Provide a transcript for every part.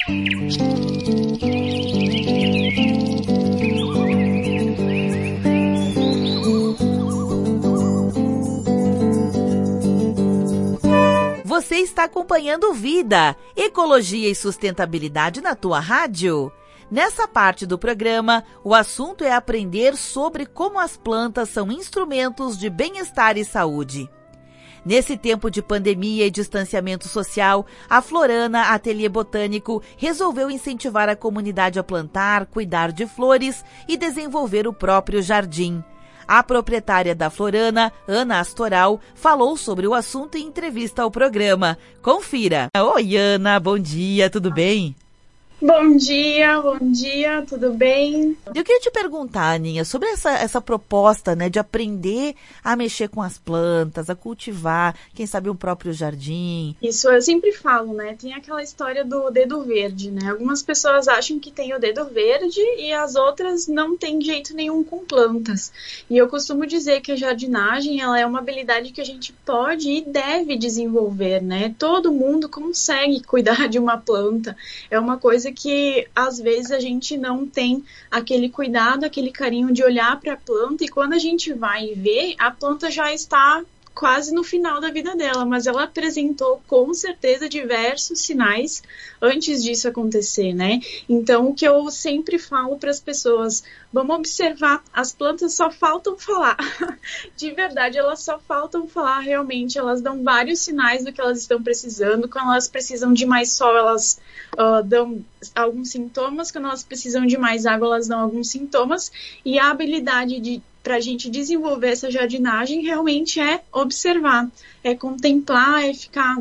Você está acompanhando Vida, Ecologia e Sustentabilidade na tua rádio. Nessa parte do programa, o assunto é aprender sobre como as plantas são instrumentos de bem-estar e saúde. Nesse tempo de pandemia e distanciamento social, a Florana Ateliê Botânico resolveu incentivar a comunidade a plantar, cuidar de flores e desenvolver o próprio jardim. A proprietária da Florana, Ana Astoral, falou sobre o assunto em entrevista ao programa. Confira. Oi, Ana, bom dia, tudo bem? Bom dia, tudo bem? Eu queria te perguntar, Aninha, sobre essa proposta, né, de aprender a mexer com as plantas, a cultivar, quem sabe um próprio jardim. Isso eu sempre falo, né? Tem aquela história do dedo verde, né? Algumas pessoas acham que tem o dedo verde e as outras não têm jeito nenhum com plantas. E eu costumo dizer que a jardinagem, ela é uma habilidade que a gente pode e deve desenvolver, né? Todo mundo consegue cuidar de uma planta. É uma coisa que às vezes a gente não tem aquele cuidado, aquele carinho de olhar para a planta, e quando a gente vai ver, a planta já está quase no final da vida dela, mas ela apresentou com certeza diversos sinais antes disso acontecer, né? Então, o que eu sempre falo para as pessoas, vamos observar, as plantas só faltam falar. De verdade, elas só faltam falar, realmente, elas dão vários sinais do que elas estão precisando. Quando elas precisam de mais sol, elas dão alguns sintomas. Quando elas precisam de mais água, elas dão alguns sintomas. E a habilidade para a gente desenvolver essa jardinagem realmente é observar, é contemplar, é ficar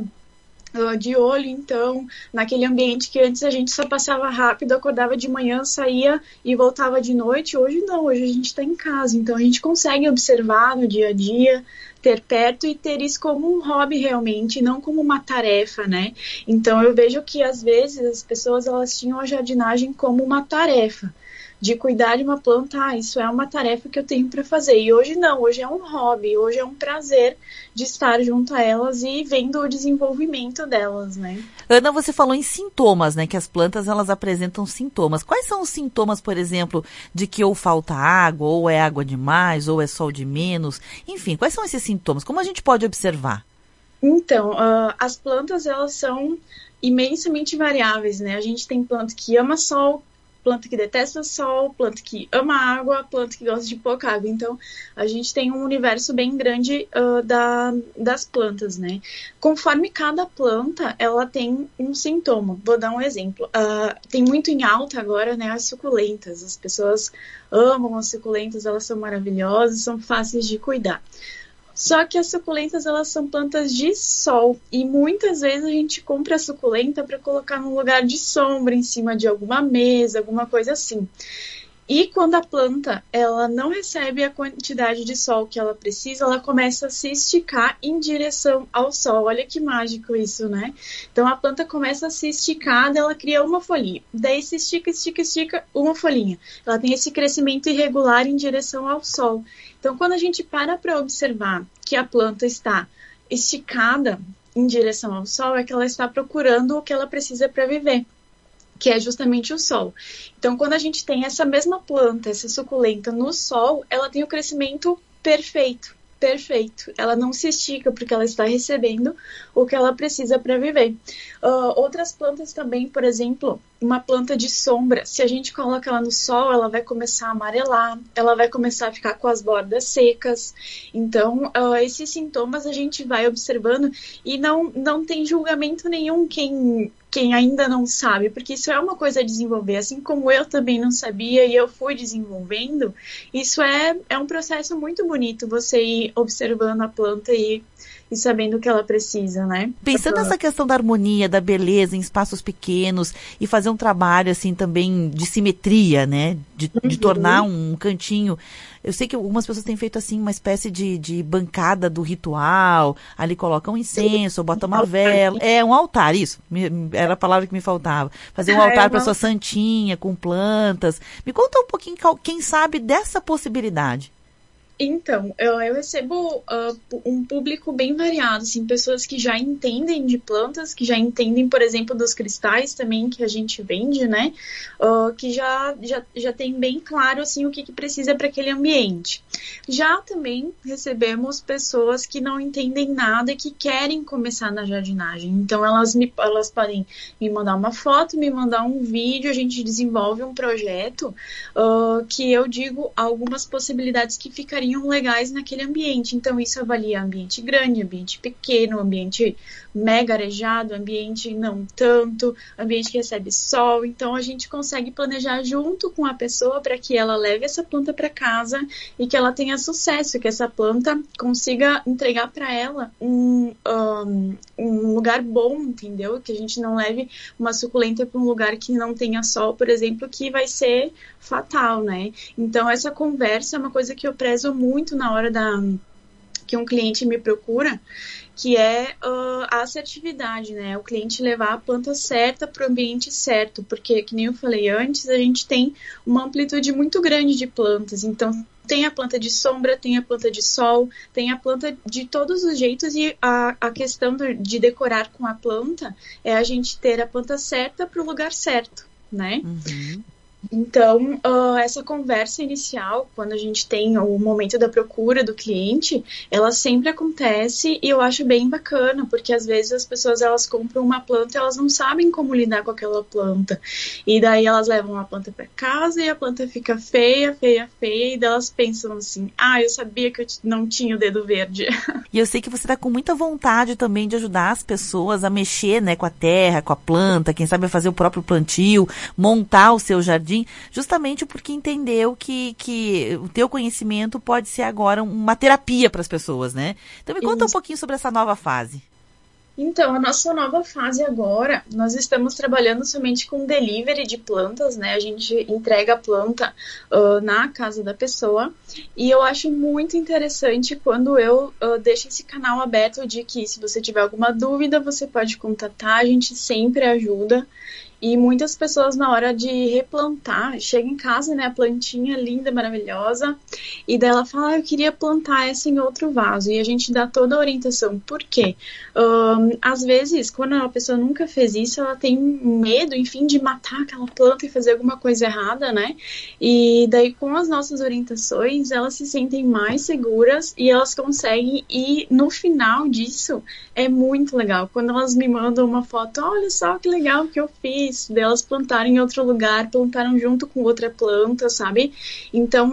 de olho, então, naquele ambiente que antes a gente só passava rápido, acordava de manhã, saía e voltava de noite. Hoje não, hoje a gente está em casa, então a gente consegue observar no dia a dia, ter perto e ter isso como um hobby realmente, não como uma tarefa, né? Então eu vejo que às vezes as pessoas elas tinham a jardinagem como uma tarefa, de cuidar de uma planta, isso é uma tarefa que eu tenho para fazer. E hoje não, hoje é um hobby, hoje é um prazer de estar junto a elas e vendo o desenvolvimento delas, né? Ana, você falou em sintomas, né? Que as plantas, elas apresentam sintomas. Quais são os sintomas, por exemplo, de que ou falta água, ou é água demais, ou é sol de menos? Enfim, quais são esses sintomas? Como a gente pode observar? Então, as plantas, elas são imensamente variáveis, né? A gente tem planta que ama sol, planta que detesta sol, planta que ama água, planta que gosta de pouca água. Então, a gente tem um universo bem grande das plantas, né? Conforme cada planta, ela tem um sintoma. Vou dar um exemplo. Tem muito em alta agora, né, as suculentas. As pessoas amam as suculentas, elas são maravilhosas, são fáceis de cuidar. Só que as suculentas, elas são plantas de sol, e muitas vezes a gente compra a suculenta para colocar num lugar de sombra, em cima de alguma mesa, alguma coisa assim. E quando a planta ela não recebe a quantidade de sol que ela precisa, ela começa a se esticar em direção ao sol. Olha que mágico isso, né? Então a planta começa a se esticar, ela cria uma folhinha. Daí se estica, estica, estica, uma folhinha. Ela tem esse crescimento irregular em direção ao sol. Então quando a gente para observar que a planta está esticada em direção ao sol, é que ela está procurando o que ela precisa para viver, que é justamente o sol. Então, quando a gente tem essa mesma planta, essa suculenta no sol, ela tem o crescimento perfeito. Ela não se estica porque ela está recebendo o que ela precisa para viver. Outras plantas também, por exemplo, uma planta de sombra, se a gente coloca ela no sol, ela vai começar a amarelar, ela vai começar a ficar com as bordas secas. Então, esses sintomas a gente vai observando e não tem julgamento nenhum quem ainda não sabe, porque isso é uma coisa a desenvolver, assim como eu também não sabia e eu fui desenvolvendo. Isso é um processo muito bonito, você ir observando a planta e sabendo o que ela precisa, né? Pensando nessa questão da harmonia, da beleza em espaços pequenos e fazer um trabalho assim também de simetria, né? De tornar um cantinho. Eu sei que algumas pessoas têm feito assim uma espécie de bancada do ritual, ali colocam um incenso, botam uma vela. É um altar, isso. Era a palavra que me faltava. Fazer um altar para sua santinha, com plantas. Me conta um pouquinho, quem sabe, dessa possibilidade. Então, eu recebo um público bem variado, assim, pessoas que já entendem de plantas, que já entendem, por exemplo, dos cristais também que a gente vende, né? Que já tem bem claro, assim, o que precisa para aquele ambiente. Já também recebemos pessoas que não entendem nada e que querem começar na jardinagem. Então, elas podem me mandar uma foto, me mandar um vídeo, a gente desenvolve um projeto que eu digo algumas possibilidades que ficariam legais naquele ambiente. Então, isso avalia ambiente grande, ambiente pequeno, ambiente mega arejado, ambiente não tanto, ambiente que recebe sol. Então, a gente consegue planejar junto com a pessoa para que ela leve essa planta para casa e que ela tenha sucesso, que essa planta consiga entregar para ela um lugar bom, entendeu? Que a gente não leve uma suculenta para um lugar que não tenha sol, por exemplo, que vai ser fatal, né? Então, essa conversa é uma coisa que eu prezo muito na hora que um cliente me procura, que é a assertividade, né? O cliente levar a planta certa para o ambiente certo, porque, que nem eu falei antes, a gente tem uma amplitude muito grande de plantas, então tem a planta de sombra, tem a planta de sol, tem a planta de todos os jeitos, e a questão de decorar com a planta é a gente ter a planta certa para o lugar certo, né? Uhum. Então, essa conversa inicial, quando a gente tem o momento da procura do cliente, ela sempre acontece e eu acho bem bacana, porque às vezes as pessoas elas compram uma planta e elas não sabem como lidar com aquela planta. E daí elas levam a planta para casa e a planta fica feia, feia, feia, e daí elas pensam assim, eu sabia que eu não tinha o dedo verde. E eu sei que você está com muita vontade também de ajudar as pessoas a mexer, né, com a terra, com a planta, quem sabe fazer o próprio plantio, montar o seu jardim, justamente porque entendeu que o teu conhecimento pode ser agora uma terapia para as pessoas, né? Então me conta um pouquinho sobre essa nova fase. Então, a nossa nova fase agora, nós estamos trabalhando somente com delivery de plantas, né? A gente entrega a planta na casa da pessoa, e eu acho muito interessante quando eu deixo esse canal aberto de que se você tiver alguma dúvida, você pode contatar, a gente sempre ajuda. E muitas pessoas, na hora de replantar, chegam em casa, né, a plantinha linda, maravilhosa, e daí ela fala, eu queria plantar essa em outro vaso, e a gente dá toda a orientação. Por quê? Às vezes, quando a pessoa nunca fez isso, ela tem medo, enfim, de matar aquela planta e fazer alguma coisa errada, né? E daí, com as nossas orientações, elas se sentem mais seguras e elas conseguem, e no final disso, é muito legal. Quando elas me mandam uma foto, olha só que legal que eu fiz, delas plantaram em outro lugar, plantaram junto com outra planta, sabe? Então,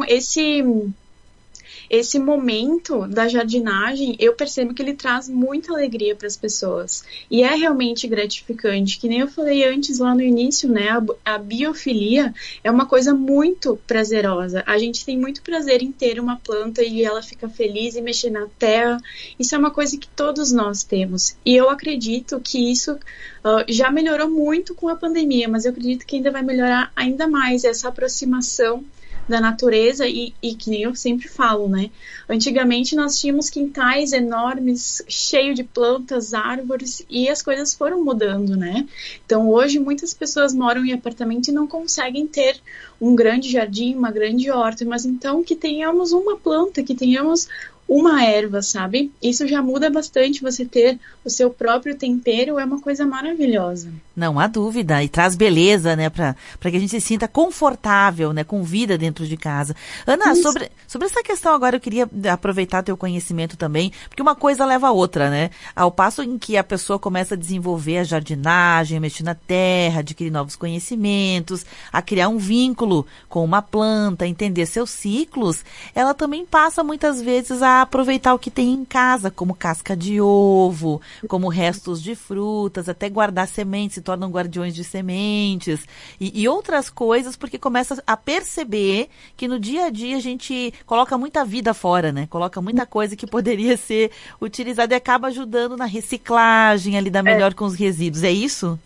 esse momento da jardinagem, eu percebo que ele traz muita alegria para as pessoas. E é realmente gratificante. Que nem eu falei antes lá no início, né? A biofilia é uma coisa muito prazerosa. A gente tem muito prazer em ter uma planta e ela fica feliz e mexer na terra. Isso é uma coisa que todos nós temos. E eu acredito que isso já melhorou muito com a pandemia, mas eu acredito que ainda vai melhorar ainda mais essa aproximação da natureza e que nem eu sempre falo, né? Antigamente nós tínhamos quintais enormes, cheio de plantas, árvores, e as coisas foram mudando, né? Então hoje muitas pessoas moram em apartamento e não conseguem ter um grande jardim, uma grande horta, mas então que tenhamos uma planta, que tenhamos uma erva, sabe? Isso já muda bastante. Você ter o seu próprio tempero é uma coisa maravilhosa. Não há dúvida, e traz beleza, né, para que a gente se sinta confortável, né, com vida dentro de casa. Ana, sobre essa questão agora eu queria aproveitar teu conhecimento também, porque uma coisa leva a outra, né? Ao passo em que a pessoa começa a desenvolver a jardinagem, a mexer na terra, adquirir novos conhecimentos, a criar um vínculo com uma planta, entender seus ciclos, ela também passa muitas vezes a aproveitar o que tem em casa, como casca de ovo, como restos de frutas, até guardar sementes, se tornam guardiões de sementes e outras coisas, porque começa a perceber que no dia a dia a gente coloca muita vida fora, né? Coloca muita coisa que poderia ser utilizada e acaba ajudando na reciclagem, a lidar melhor com os resíduos. É isso?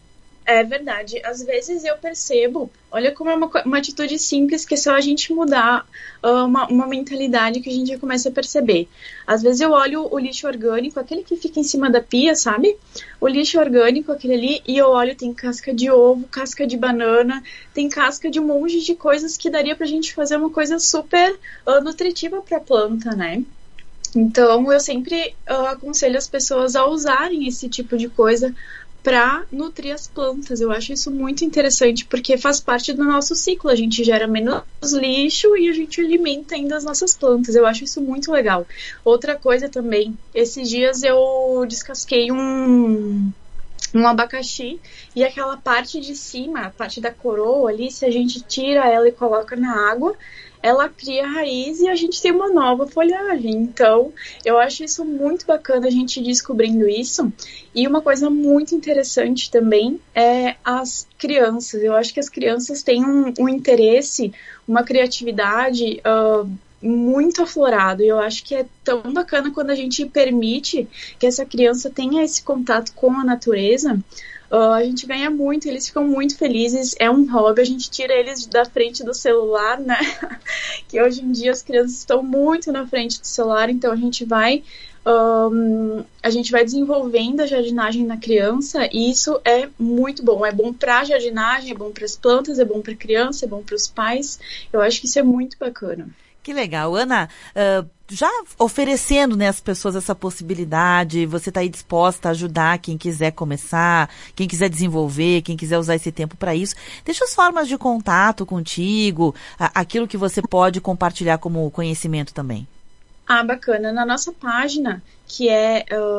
É verdade. Às vezes eu percebo, olha como é uma atitude simples que é só a gente mudar uma mentalidade que a gente já começa a perceber. Às vezes eu olho o lixo orgânico, aquele que fica em cima da pia, sabe? O lixo orgânico, aquele ali, e eu olho, tem casca de ovo, casca de banana, tem casca de um monte de coisas que daria pra gente fazer uma coisa super nutritiva pra planta, né? Então eu sempre aconselho as pessoas a usarem esse tipo de coisa para nutrir as plantas. Eu acho isso muito interessante, porque faz parte do nosso ciclo. A gente gera menos lixo e a gente alimenta ainda as nossas plantas. Eu acho isso muito legal. Outra coisa também, esses dias eu descasquei um abacaxi e aquela parte de cima, a parte da coroa ali, se a gente tira ela e coloca na água, ela cria raiz e a gente tem uma nova folhagem. Então, eu acho isso muito bacana, a gente descobrindo isso. E uma coisa muito interessante também é as crianças. Eu acho que as crianças têm um interesse, uma criatividade muito aflorado. E eu acho que é tão bacana quando a gente permite que essa criança tenha esse contato com a natureza. A gente ganha muito, eles ficam muito felizes, é um hobby, a gente tira eles da frente do celular, né? Que hoje em dia as crianças estão muito na frente do celular, então a gente vai desenvolvendo a jardinagem na criança e isso é muito bom. É bom para a jardinagem, é bom para as plantas, é bom para a criança, é bom para os pais. Eu acho que isso é muito bacana. Que legal. Ana, já oferecendo, né, às pessoas essa possibilidade, você está aí disposta a ajudar quem quiser começar, quem quiser desenvolver, quem quiser usar esse tempo para isso. Deixa as formas de contato contigo, aquilo que você pode compartilhar como conhecimento também. Bacana. Na nossa página, que é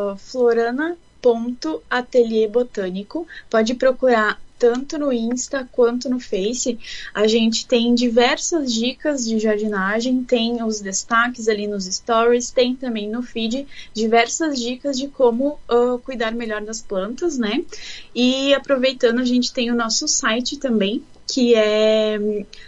florana.ateliêbotânico, pode procurar tanto no Insta quanto no Face. A gente tem diversas dicas de jardinagem, tem os destaques ali nos stories, tem também no feed diversas dicas de como cuidar melhor das plantas, né? E aproveitando, a gente tem o nosso site também, que é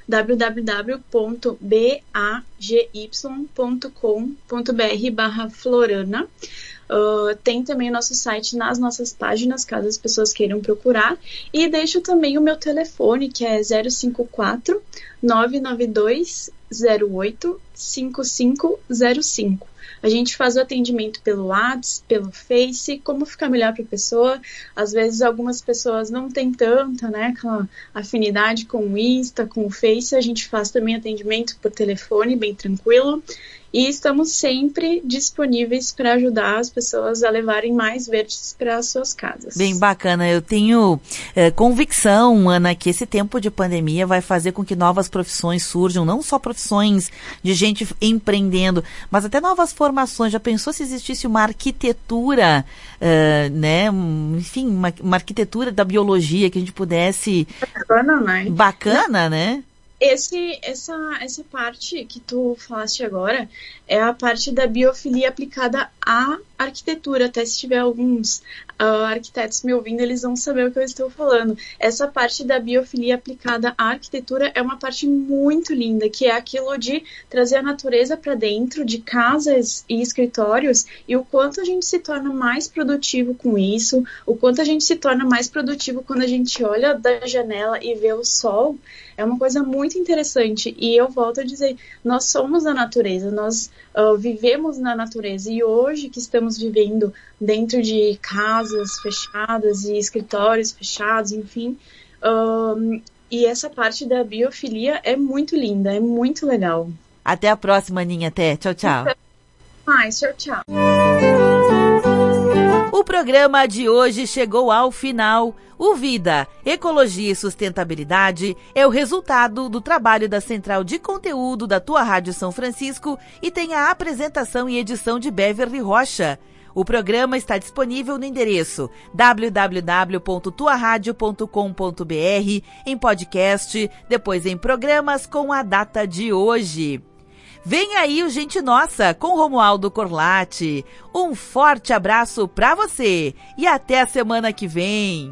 www.bagy.com.br/florana. Tem também o nosso site nas nossas páginas, caso as pessoas queiram procurar. E deixo também o meu telefone, que é 054 992 08 5505. A gente faz o atendimento pelo WhatsApp, pelo Face, como ficar melhor para a pessoa. Às vezes algumas pessoas não têm tanta, né, aquela afinidade com o Insta, com o Face. A gente faz também atendimento por telefone, bem tranquilo. E estamos sempre disponíveis para ajudar as pessoas a levarem mais verdes para as suas casas. Bem bacana. Eu tenho convicção, Ana, que esse tempo de pandemia vai fazer com que novas profissões surjam, não só profissões de gente empreendendo, mas até novas formações. Já pensou se existisse uma arquitetura, né? Enfim, uma arquitetura da biologia que a gente pudesse... Bacana, né? Bacana, né? Essa parte que tu falaste agora é a parte da biofilia aplicada à arquitetura. Até se tiver alguns arquitetos me ouvindo, eles vão saber o que eu estou falando. Essa parte da biofilia aplicada à arquitetura é uma parte muito linda, que é aquilo de trazer a natureza para dentro de casas e escritórios, e o quanto a gente se torna mais produtivo com isso, o quanto a gente se torna mais produtivo quando a gente olha da janela e vê o sol. É uma coisa muito interessante. E eu volto a dizer, nós somos a natureza, nós vivemos na natureza. E hoje que estamos vivendo dentro de casas fechadas e escritórios fechados, enfim. E essa parte da biofilia é muito linda, é muito legal. Até a próxima, Aninha. Até. Tchau, tchau. Tchau, tchau. O programa de hoje chegou ao final. O Vida, Ecologia e Sustentabilidade é o resultado do trabalho da Central de Conteúdo da Tua Rádio São Francisco e tem a apresentação e edição de Beverly Rocha. O programa está disponível no endereço www.tuaradio.com.br, em podcast, depois em programas com a data de hoje. Vem aí o Gente Nossa com Romualdo Corlatti. Um forte abraço para você e até a semana que vem.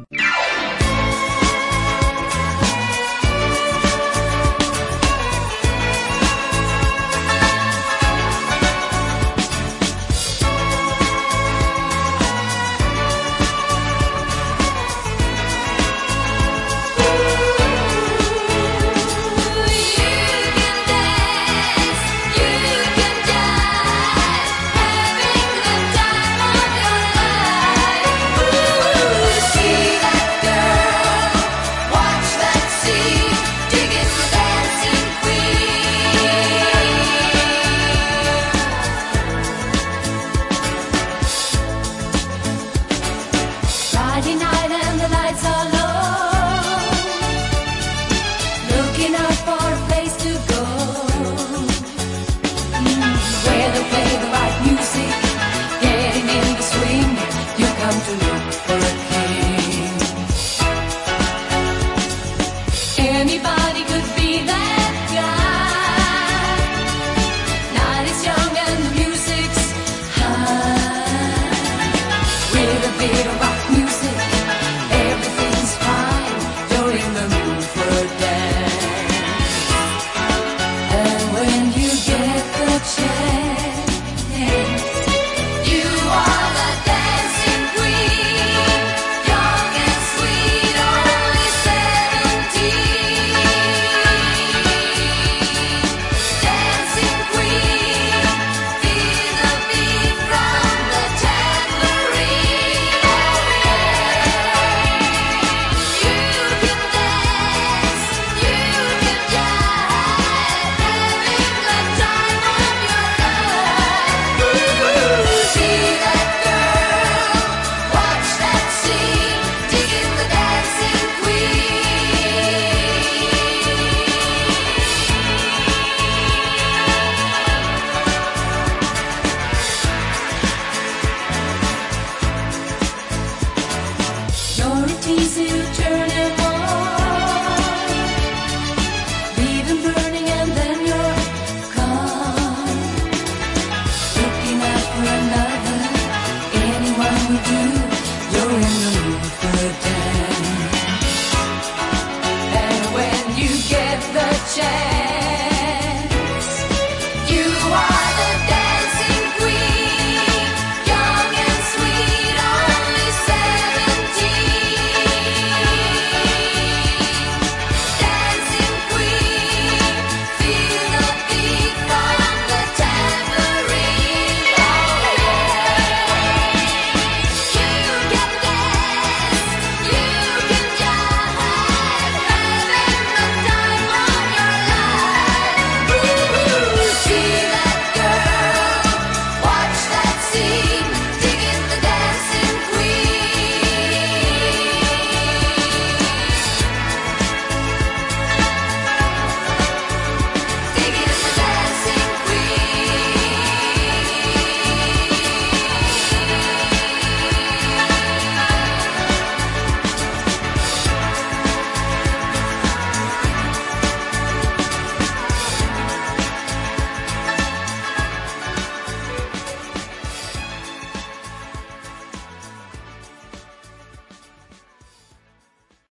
Anybody could be that guy. Night is young and the music's high. With a bit of rock music, everything's fine. You're in the mood for